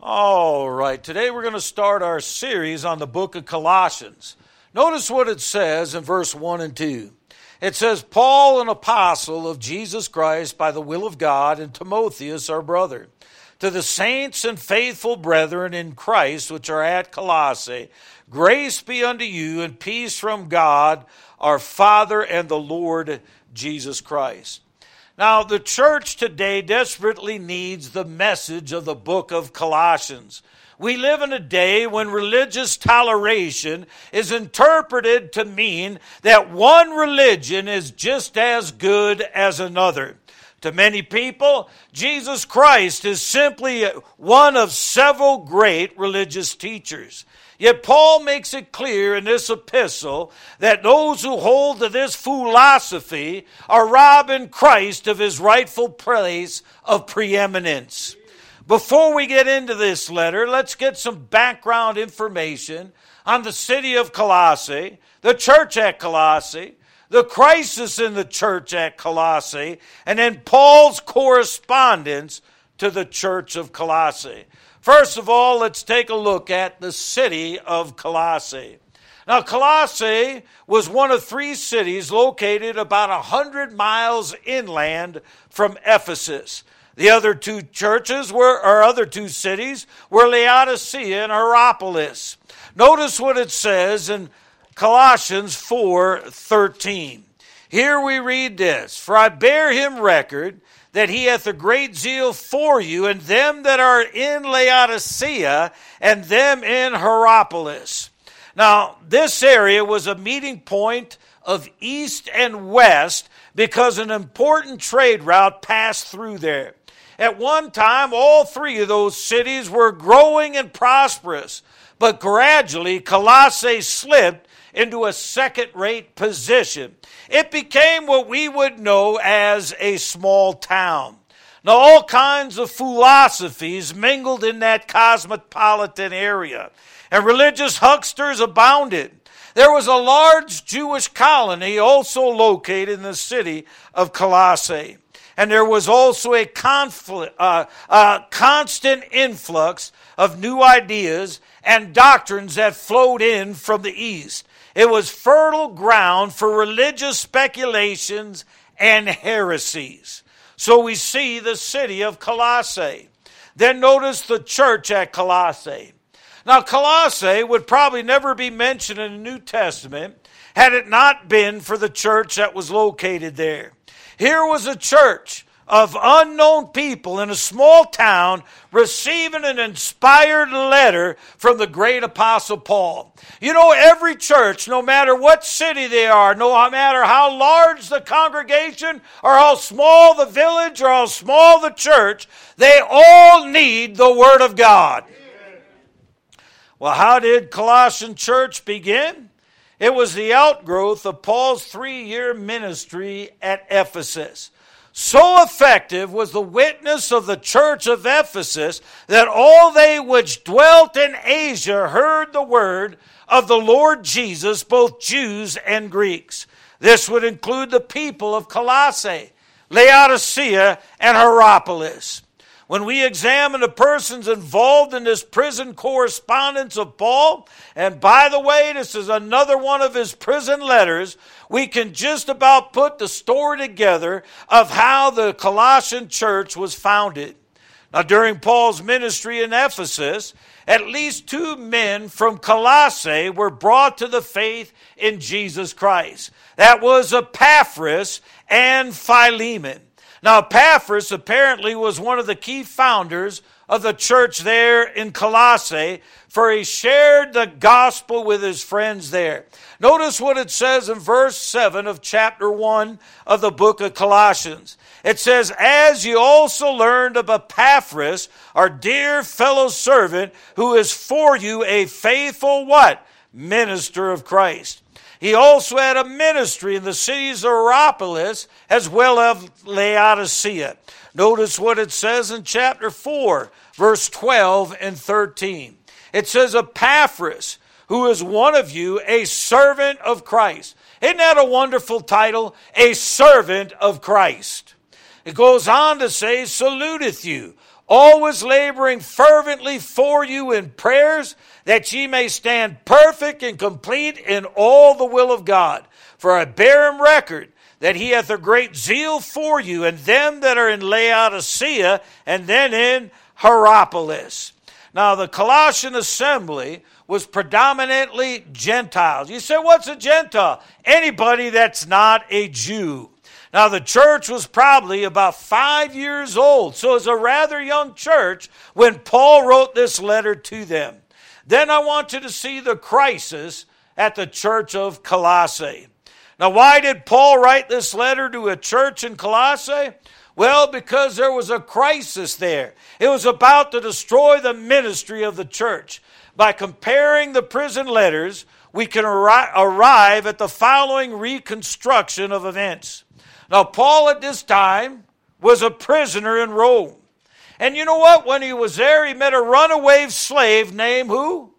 All right, today we're going to start our series on the book of Colossians. Notice what it says in verse 1 and 2. It says, Paul, an apostle of Jesus Christ by the will of God, and Timotheus, our brother, to the saints and faithful brethren in Christ which are at Colossae, grace be unto you and peace from God, our Father and the Lord Jesus Christ. Now, the church today desperately needs the message of the book of Colossians. We live in a day when religious toleration is interpreted to mean that one religion is just as good as another. To many people, Jesus Christ is simply one of several great religious teachers. Yet Paul makes it clear in this epistle that those who hold to this philosophy are robbing Christ of his rightful place of preeminence. Before we get into this letter, let's get some background information on the city of Colossae, the church at Colossae, the crisis in the church at Colossae, and then Paul's correspondence to the church of Colossae. First of all, let's take a look at the city of Colossae. Now, Colossae was one of three cities located about 100 miles inland from Ephesus. The other two cities were Laodicea and Hierapolis. Notice what it says in Colossians 4:13. Here we read this, For I bear him record that he hath a great zeal for you, and them that are in Laodicea, and them in Hierapolis. Now, this area was a meeting point of east and west because an important trade route passed through there. At one time, all three of those cities were growing and prosperous, but gradually Colossae slipped into a second-rate position. It became what we would know as a small town. Now, all kinds of philosophies mingled in that cosmopolitan area, and religious hucksters abounded. There was a large Jewish colony also located in the city of Colossae, and there was also a constant influx of new ideas and doctrines that flowed in from the east. It was fertile ground for religious speculations and heresies. So we see the city of Colossae. Then notice the church at Colossae. Now, Colossae would probably never be mentioned in the New Testament had it not been for the church that was located there. Here was a church of unknown people in a small town receiving an inspired letter from the great apostle Paul. You know, every church, no matter what city they are, no matter how large the congregation or how small the village or how small the church, they all need the Word of God. Well, how did Colossian church begin? It was the outgrowth of Paul's 3-year ministry at Ephesus. So effective was the witness of the church of Ephesus that all they which dwelt in Asia heard the word of the Lord Jesus, both Jews and Greeks. This would include the people of Colossae, Laodicea, and Hierapolis. When we examine the persons involved in this prison correspondence of Paul, and by the way, this is another one of his prison letters, we can just about put the story together of how the Colossian church was founded. Now, during Paul's ministry in Ephesus, at least 2 men from Colossae were brought to the faith in Jesus Christ. That was Epaphras and Philemon. Now, Epaphras apparently was one of the key founders of the church there in Colossae, for he shared the gospel with his friends there. Notice what it says in verse 7 of chapter 1 of the book of Colossians. It says, As you also learned of Epaphras, our dear fellow servant, who is for you a faithful what? Minister of Christ. He also had a ministry in the cities of Hierapolis as well as Laodicea. Notice what it says in chapter 4, verse 12 and 13. It says, Epaphras, who is one of you, a servant of Christ. Isn't that a wonderful title? A servant of Christ. It goes on to say, saluteth you, always laboring fervently for you in prayers, that ye may stand perfect and complete in all the will of God. For I bear him record that he hath a great zeal for you, and them that are in Laodicea, and then in Hierapolis. Now the Colossian assembly was predominantly Gentiles. You say, what's a Gentile? Anybody that's not a Jew. Now the church was probably about 5 years old, so it was a rather young church when Paul wrote this letter to them. Then I want you to see the crisis at the church of Colossae. Now why did Paul write this letter to a church in Colossae? Well, because there was a crisis there. It was about to destroy the ministry of the church. By comparing the prison letters, we can arrive at the following reconstruction of events. Now, Paul at this time was a prisoner in Rome. And you know what? When he was there, he met a runaway slave named who?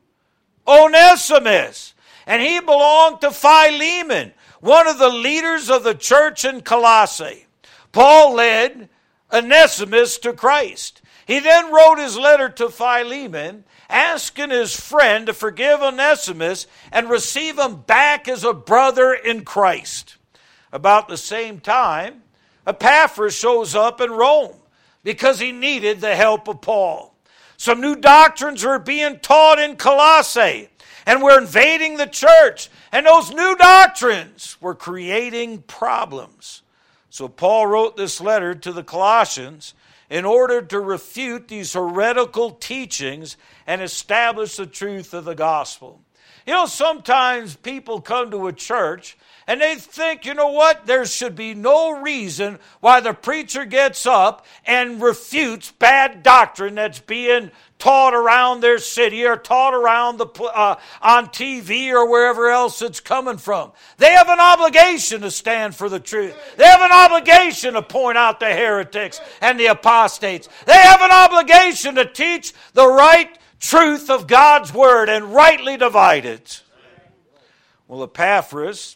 Onesimus. And he belonged to Philemon, one of the leaders of the church in Colossae. Paul led Onesimus to Christ. He then wrote his letter to Philemon, asking his friend to forgive Onesimus and receive him back as a brother in Christ. About the same time, Epaphras shows up in Rome because he needed the help of Paul. Some new doctrines were being taught in Colossae and were invading the church, and those new doctrines were creating problems. So Paul wrote this letter to the Colossians in order to refute these heretical teachings and establish the truth of the gospel. You know, sometimes people come to a church and they think, you know what, there should be no reason why the preacher gets up and refutes bad doctrine that's being taught around their city or taught around on TV or wherever else it's coming from. They have an obligation to stand for the truth. They have an obligation to point out the heretics and the apostates. They have an obligation to teach the right truth of God's word and rightly divide it. Well, Epaphras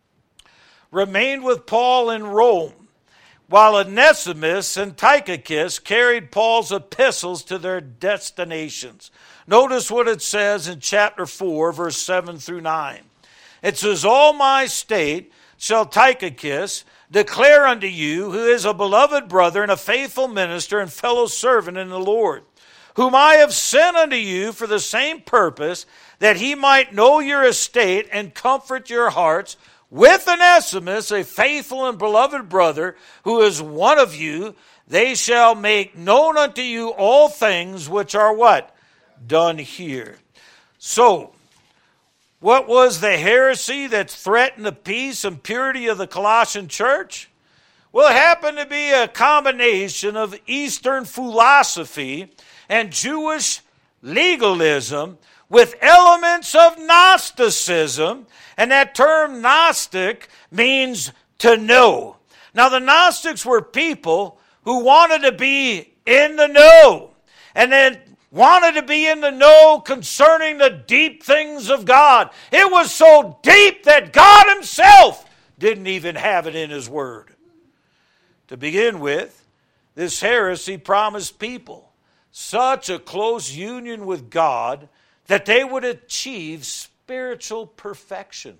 remained with Paul in Rome, while Onesimus and Tychicus carried Paul's epistles to their destinations. Notice what it says in chapter 4, verse 7 through 9. It says, all my state shall Tychicus declare unto you, who is a beloved brother and a faithful minister and fellow servant in the Lord, whom I have sent unto you for the same purpose, that he might know your estate and comfort your hearts, with Onesimus, a faithful and beloved brother, who is one of you. They shall make known unto you all things which are what? Done here. So, what was the heresy that threatened the peace and purity of the Colossian church? Well, it happened to be a combination of Eastern philosophy and Jewish legalism with elements of Gnosticism, and that term Gnostic means to know. Now, the Gnostics were people who wanted to be in the know, and then wanted to be in the know concerning the deep things of God. It was so deep that God himself didn't even have it in his word. To begin with, this heresy promised people such a close union with God that they would achieve spiritual perfection.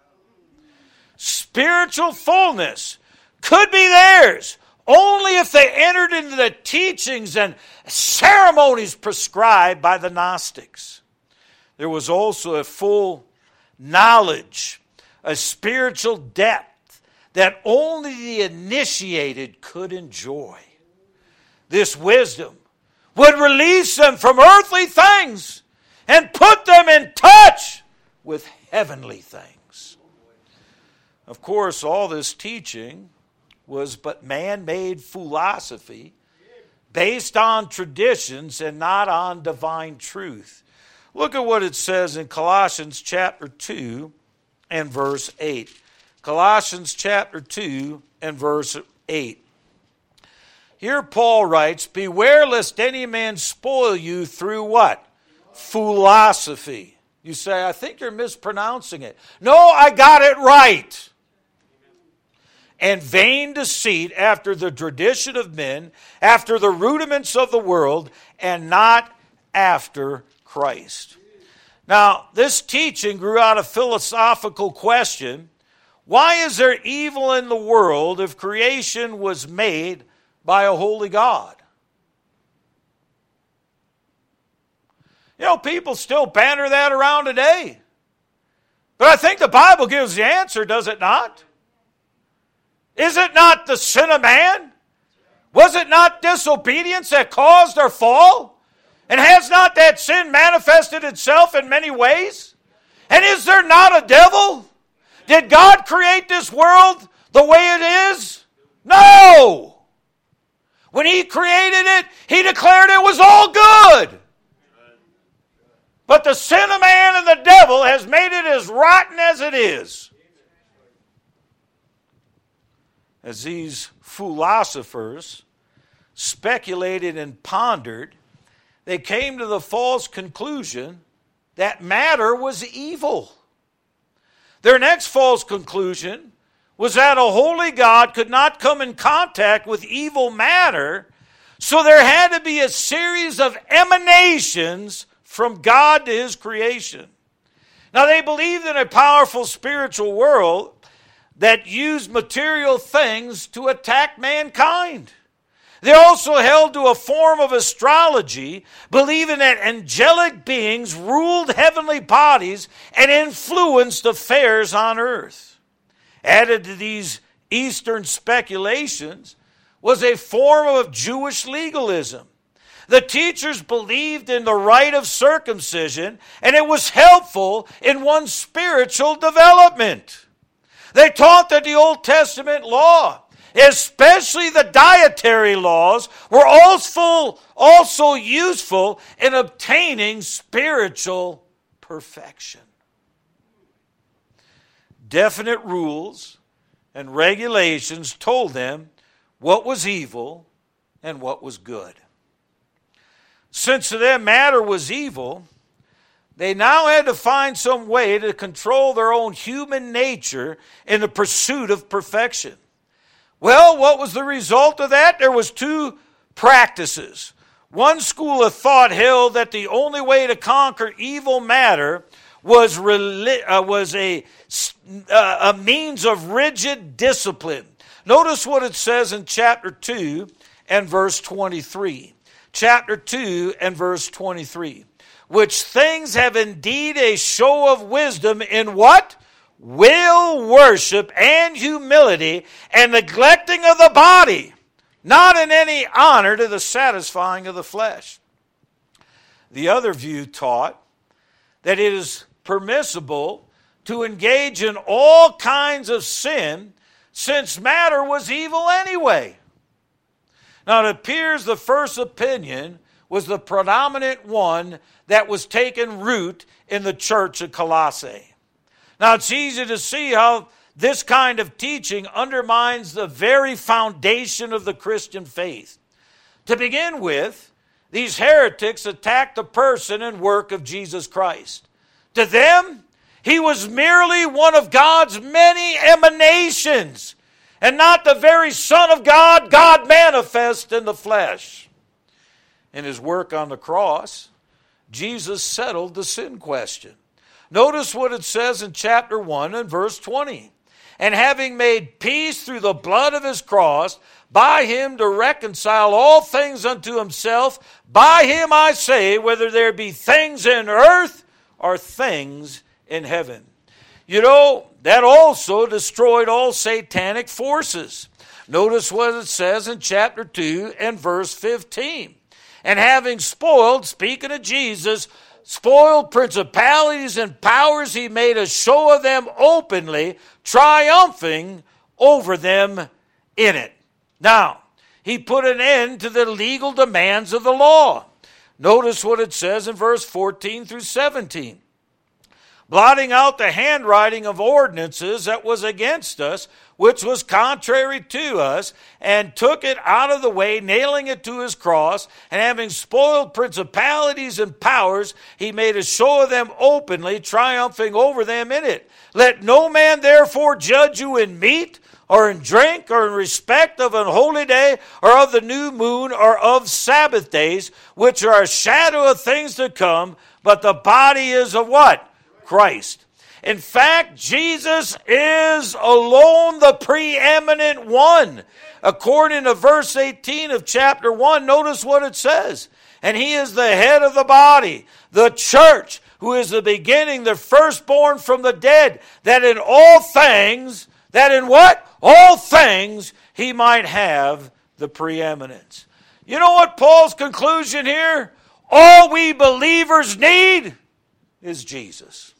Spiritual fullness could be theirs only if they entered into the teachings and ceremonies prescribed by the Gnostics. There was also a full knowledge, a spiritual depth that only the initiated could enjoy. This wisdom would release them from earthly things and put them in touch with heavenly things. Of course, all this teaching was but man-made philosophy based on traditions and not on divine truth. Look at what it says in Colossians chapter 2 and verse 8. Colossians chapter 2 and verse 8. Here Paul writes, beware lest any man spoil you through what? Philosophy. You say, I think you're mispronouncing it. No, I got it right. and vain deceit, after the tradition of men, after the rudiments of the world, and not after Christ. Now, this teaching grew out of a philosophical question: why is there evil in the world if creation was made by a holy God? You know, people still banter that around today. But I think the Bible gives the answer, does it not? Is it not the sin of man? Was it not disobedience that caused our fall? And has not that sin manifested itself in many ways? And is there not a devil? Did God create this world the way it is? No! When He created it, He declared it was all good. But the sin of man and the devil has made it as rotten as it is. As these philosophers speculated and pondered, they came to the false conclusion that matter was evil. Their next false conclusion was that a holy God could not come in contact with evil matter, so there had to be a series of emanations from God to His creation. Now, they believed in a powerful spiritual world that used material things to attack mankind. They also held to a form of astrology, believing that angelic beings ruled heavenly bodies and influenced affairs on earth. Added to these Eastern speculations was a form of Jewish legalism. The teachers believed in the rite of circumcision, and it was helpful in one's spiritual development. They taught that the Old Testament law, especially the dietary laws, were also useful in obtaining spiritual perfection. Definite rules and regulations told them what was evil and what was good. Since to them matter was evil, they now had to find some way to control their own human nature in the pursuit of perfection. Well, what was the result of that? There was two practices. One school of thought held that the only way to conquer evil matter was a means of rigid discipline. Notice what it says in chapter 2 and verse 23. Chapter 2 and verse 23. Which things have indeed a show of wisdom in what? Will worship and humility, and neglecting of the body, not in any honor to the satisfying of the flesh. The other view taught that it is permissible to engage in all kinds of sin, since matter was evil anyway. Now it appears the first opinion was the predominant one that was taking root in the church of Colossae. Now it's easy to see how this kind of teaching undermines the very foundation of the Christian faith. To begin with, these heretics attacked the person and work of Jesus Christ. To them, He was merely one of God's many emanations, and not the very Son of God, God manifest in the flesh. In His work on the cross, Jesus settled the sin question. Notice what it says in chapter 1 and verse 20. And having made peace through the blood of His cross, by Him to reconcile all things unto Himself, by Him I say, whether there be things in earth or things in heaven. You know, that also destroyed all satanic forces. Notice what it says in chapter 2 and verse 15. And having spoiled, speaking of Jesus, spoiled principalities and powers, He made a show of them openly, triumphing over them in it. Now, He put an end to the legal demands of the law. Notice what it says in verse 14 through 17. Blotting out the handwriting of ordinances that was against us, which was contrary to us, and took it out of the way, nailing it to His cross, and having spoiled principalities and powers, He made a show of them openly, triumphing over them in it. Let no man therefore judge you in meat, or in drink, or in respect of an holy day, or of the new moon, or of Sabbath days, which are a shadow of things to come, but the body is of what? Christ. In fact, Jesus is alone the preeminent one. According to verse 18 of chapter 1, notice what it says. And he is the head of the body, the church, who is the beginning, the firstborn from the dead, that in all things, that in what? All things he might have the preeminence. You know what Paul's conclusion here? All we believers need is Jesus.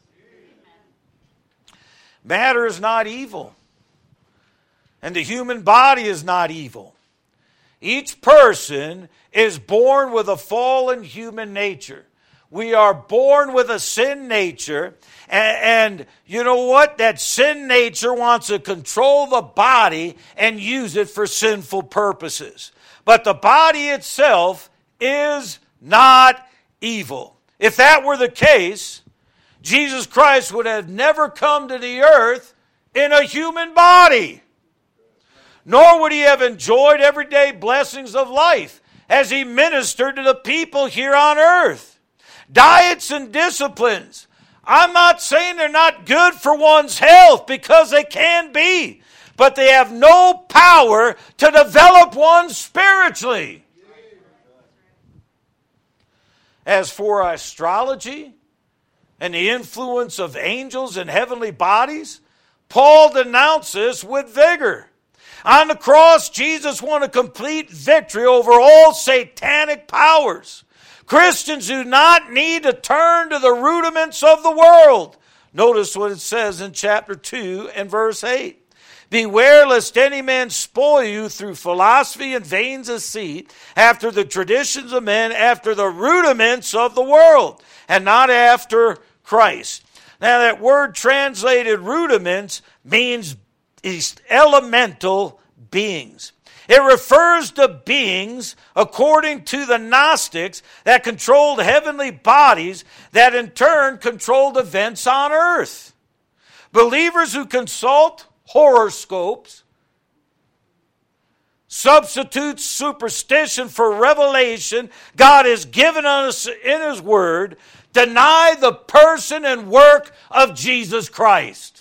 Matter is not evil, and the human body is not evil. Each person is born with a fallen human nature. We are born with a sin nature, and you know what? That sin nature wants to control the body and use it for sinful purposes. But the body itself is not evil. If that were the case, Jesus Christ would have never come to the earth in a human body. Nor would he have enjoyed everyday blessings of life as he ministered to the people here on earth. Diets and disciplines. I'm not saying they're not good for one's health, because they can be. But they have no power to develop one spiritually. As for astrology and the influence of angels and heavenly bodies, Paul denounces with vigor. On the cross, Jesus won a complete victory over all satanic powers. Christians do not need to turn to the rudiments of the world. Notice what it says in chapter 2 and verse 8. Beware lest any man spoil you through philosophy and vain deceit, after the traditions of men, after the rudiments of the world, and not after Christ. Now that word translated rudiments means elemental beings. It refers to beings, according to the Gnostics, that controlled heavenly bodies that in turn controlled events on earth. Believers who consult horoscopes, substitute superstition for revelation God has given us in His Word, deny the person and work of Jesus Christ.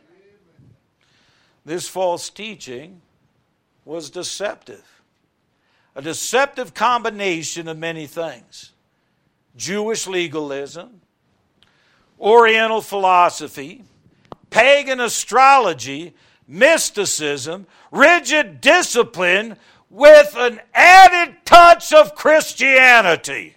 This false teaching was deceptive. A deceptive combination of many things. Jewish legalism, Oriental philosophy, pagan astrology, mysticism, rigid discipline with an added touch of Christianity.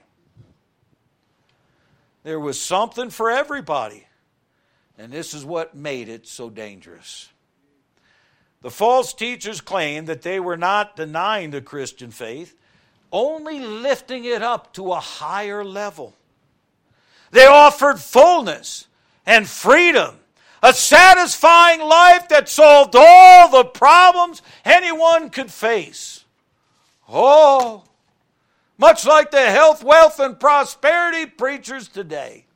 There was something for everybody, and this is what made it so dangerous. The false teachers claimed that they were not denying the Christian faith, only lifting it up to a higher level. They offered fullness and freedom, a satisfying life that solved all the problems anyone could face. Oh, much like the health, wealth, and prosperity preachers today.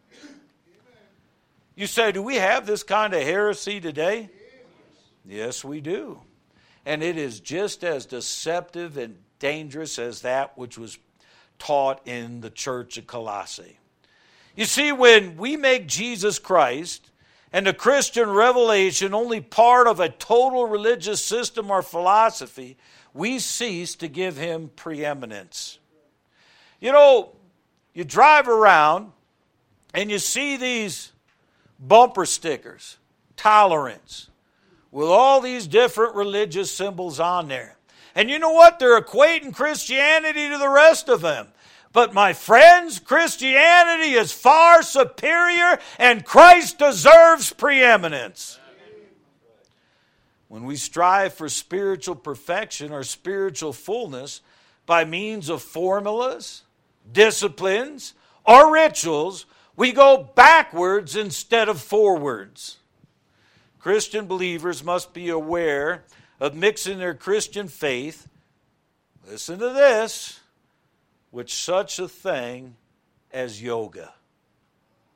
You say, do we have this kind of heresy today? Yes, we do. And it is just as deceptive and dangerous as that which was taught in the church of Colossae. You see, when we make Jesus Christ and the Christian revelation only part of a total religious system or philosophy, we cease to give Him preeminence. You know, you drive around and you see these bumper stickers, tolerance, with all these different religious symbols on there. And you know what? They're equating Christianity to the rest of them. But my friends, Christianity is far superior, and Christ deserves preeminence. When we strive for spiritual perfection or spiritual fullness by means of formulas, disciplines, or rituals, we go backwards instead of forwards. Christian believers must be aware of mixing their Christian faith, listen to this, with such a thing as yoga.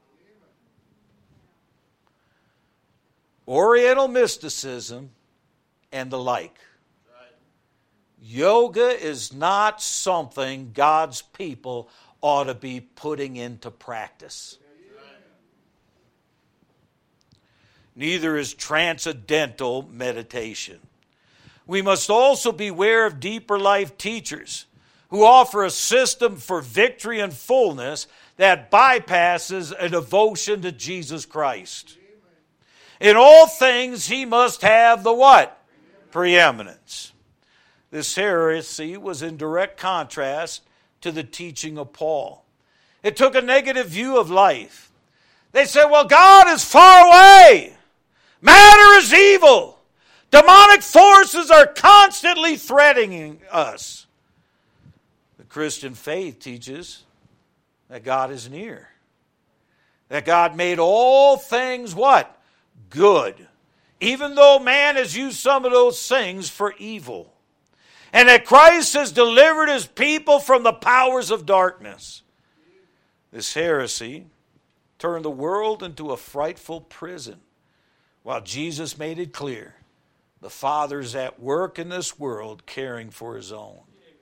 Oriental mysticism and the like. Yoga is not something God's people ought to be putting into practice. Neither is transcendental meditation. We must also beware of deeper life teachers who offer a system for victory and fullness that bypasses a devotion to Jesus Christ. In all things, he must have the what? Preeminence. This heresy was in direct contrast to the teaching of Paul. It took a negative view of life. They said, well, God is far away. Matter is evil. Demonic forces are constantly threatening us. The Christian faith teaches that God is near. That God made all things what? Good. Even though man has used some of those things for evil. And that Christ has delivered his people from the powers of darkness. This heresy turned the world into a frightful prison, while Jesus made it clear the Father's at work in this world caring for his own.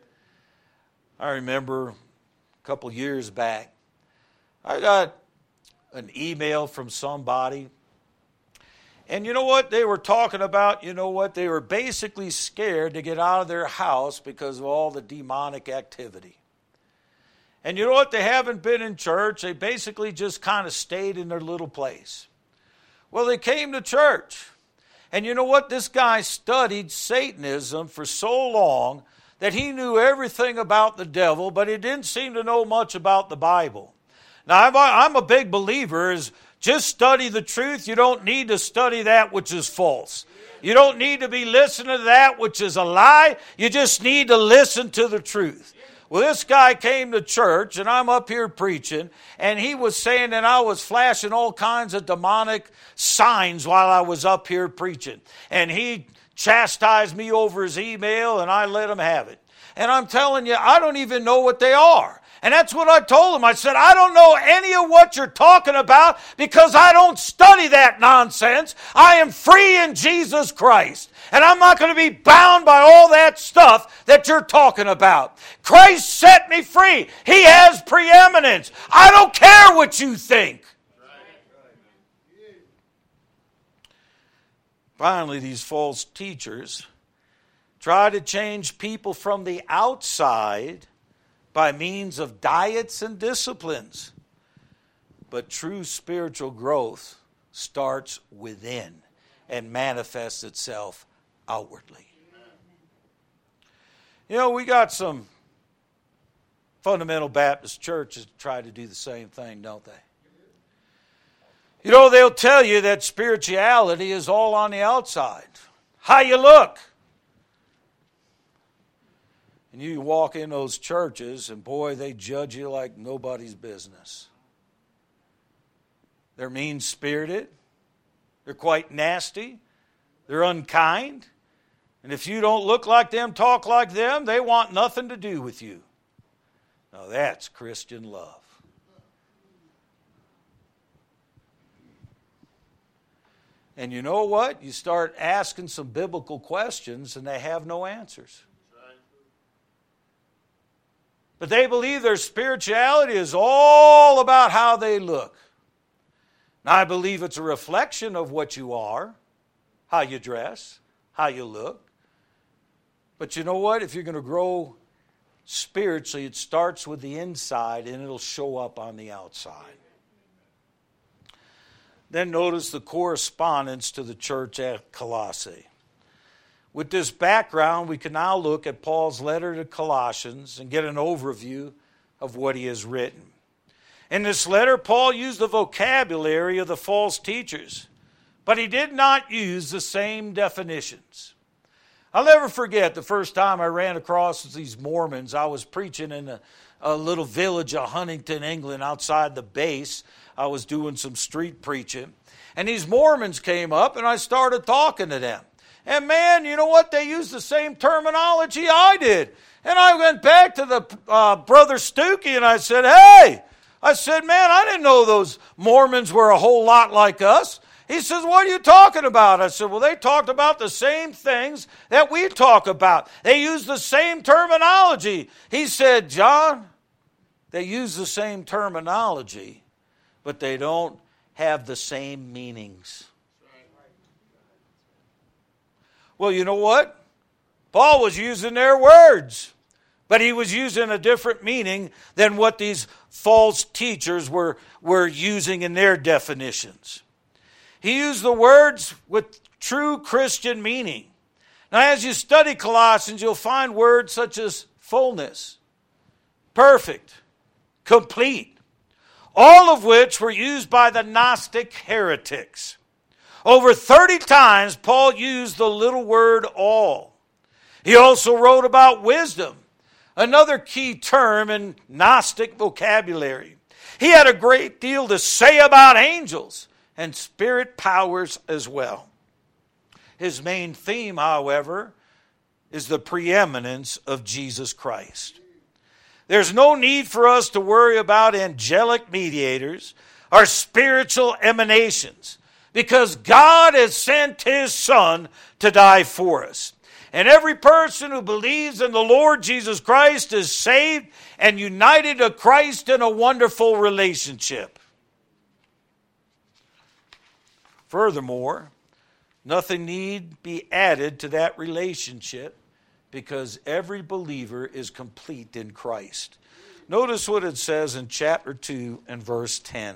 I remember a couple years back, I got an email from somebody. And you know what? They were talking about, they were basically scared to get out of their house because of all the demonic activity. And you know what? They haven't been in church. They basically just kind of stayed in their little place. Well, they came to church. And you know what? This guy studied Satanism for so long that he knew everything about the devil, but he didn't seem to know much about the Bible. Now, I'm a big believer is just study the truth. You don't need to study that which is false. You don't need to be listening to that which is a lie. You just need to listen to the truth. Well, this guy came to church, and I'm up here preaching, and he was saying that I was flashing all kinds of demonic signs while I was up here preaching. And he chastised me over his email, and I let him have it. And I'm telling you, I don't even know what they are. And that's what I told him. I said, I don't know any of what you're talking about because I don't study that nonsense. I am free in Jesus Christ. And I'm not going to be bound by all that stuff that you're talking about. Christ set me free. He has preeminence. I don't care what you think. Finally, these false teachers try to change people from the outside by means of diets and disciplines. But true spiritual growth starts within and manifests itself outwardly. We got some fundamental Baptist churches that try to do the same thing, don't they? They'll tell you that spirituality is all on the outside. How you look. And you walk in those churches, and boy, they judge you like nobody's business. They're mean-spirited. They're quite nasty. They're unkind. And if you don't look like them, talk like them, they want nothing to do with you. Now that's Christian love. And you know what? You start asking some biblical questions, and they have no answers. But they believe their spirituality is all about how they look. Now, I believe it's a reflection of what you are, how you dress, how you look. But you know what? If you're going to grow spiritually, it starts with the inside and it'll show up on the outside. Then notice the correspondence to the church at Colossae. With this background, we can now look at Paul's letter to Colossians and get an overview of what he has written. In this letter, Paul used the vocabulary of the false teachers, but he did not use the same definitions. I'll never forget the first time I ran across these Mormons. I was preaching in a little village of Huntington, England, outside the base. I was doing some street preaching. And these Mormons came up, and I started talking to them. And man, you know what? They used the same terminology I did. And I went back to the Brother Stuckey and I said, hey, man, I didn't know those Mormons were a whole lot like us. He says, what are you talking about? I said, well, they talked about the same things that we talk about. They use the same terminology. He said, John, they use the same terminology, but they don't have the same meanings. Well, you know what? Paul was using their words, but he was using a different meaning than what these false teachers were using in their definitions. He used the words with true Christian meaning. Now, as you study Colossians, you'll find words such as fullness, perfect, complete, all of which were used by the Gnostic heretics. Over 30 times, Paul used the little word all. He also wrote about wisdom, another key term in Gnostic vocabulary. He had a great deal to say about angels and spirit powers as well. His main theme, however, is the preeminence of Jesus Christ. There's no need for us to worry about angelic mediators or spiritual emanations, because God has sent His Son to die for us. And every person who believes in the Lord Jesus Christ is saved and united to Christ in a wonderful relationship. Furthermore, nothing need be added to that relationship, because every believer is complete in Christ. Notice what it says in chapter 2 and verse 10.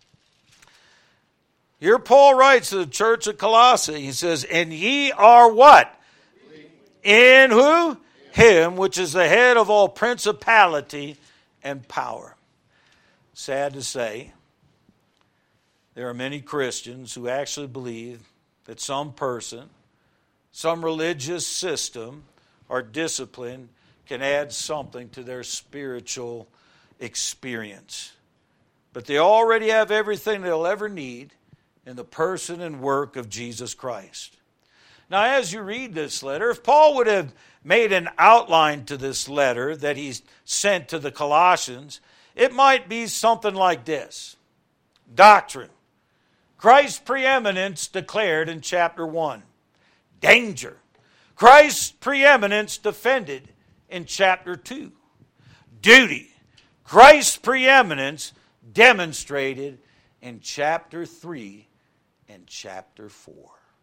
Here Paul writes to the church at Colossae, he says, and ye are what? In who? Him, which is the head of all principality and power. Sad to say, there are many Christians who actually believe that some person, some religious system or discipline can add something to their spiritual experience. But they already have everything they'll ever need in the person and work of Jesus Christ. Now, as you read this letter, if Paul would have made an outline to this letter that he sent to the Colossians, it might be something like this. Doctrine. Christ's preeminence declared in chapter 1. Danger. Christ's preeminence defended in chapter 2. Duty. Christ's preeminence demonstrated in chapter 3 and chapter 4.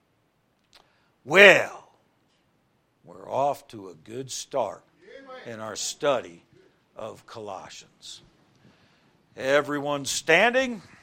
Well, we're off to a good start in our study of Colossians. Everyone standing.